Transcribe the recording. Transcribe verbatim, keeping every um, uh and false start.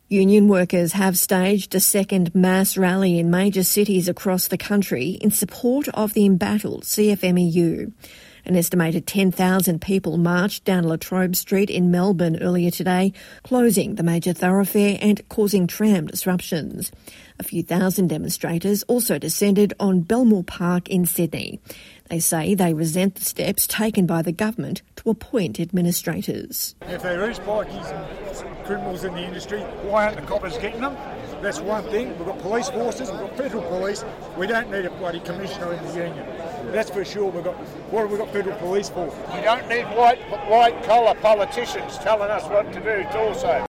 Union workers have staged a second mass rally in major cities across the country in support of the embattled C F M E U. An estimated ten thousand people marched down La Trobe Street in Melbourne earlier today, closing the major thoroughfare and causing tram disruptions. A few thousand demonstrators also descended on Belmore Park in Sydney. They say they resent the steps taken by the government to appoint administrators. If there is bikies and criminals in the industry, why aren't the coppers getting them? That's one thing. We've got police forces, we've got federal police. We don't need a bloody commissioner in the union. That's for sure. We've got, what have we got federal police for? We don't need white white collar politicians telling us what to do also.